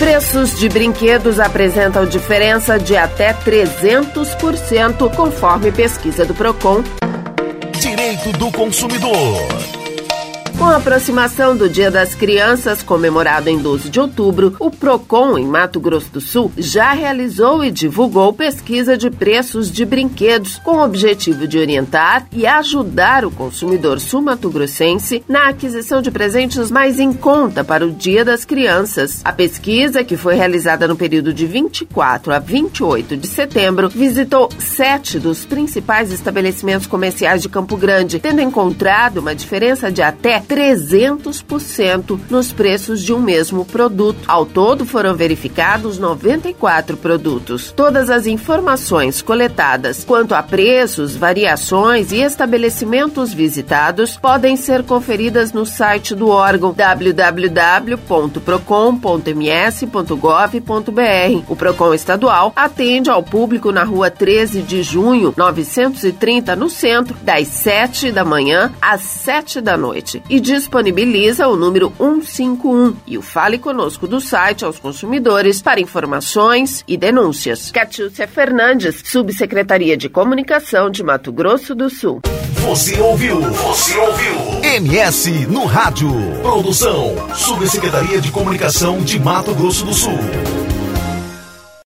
Preços de brinquedos apresentam diferença de até 300%, conforme pesquisa do Procon. Direito do consumidor. Com a aproximação do Dia das Crianças, comemorado em 12 de outubro, o Procon, em Mato Grosso do Sul, já realizou e divulgou pesquisa de preços de brinquedos com o objetivo de orientar e ajudar o consumidor sul-mato-grossense na aquisição de presentes mais em conta para o Dia das Crianças. A pesquisa, que foi realizada no período de 24 a 28 de setembro, visitou 7 dos principais estabelecimentos comerciais de Campo Grande, tendo encontrado uma diferença de até 300% nos preços de um mesmo produto. Ao todo, foram verificados 94 produtos. Todas as informações coletadas quanto a preços, variações e estabelecimentos visitados podem ser conferidas no site do órgão www.procon.ms.gov.br. O Procon Estadual atende ao público na Rua 13 de Junho, 930, no centro, das 7 da manhã às 7 da noite. E disponibiliza o número 151 e o Fale Conosco do site aos consumidores para informações e denúncias. Catiúcia Fernandes, Subsecretaria de Comunicação de Mato Grosso do Sul. Você ouviu MS no Rádio. Produção, Subsecretaria de Comunicação de Mato Grosso do Sul.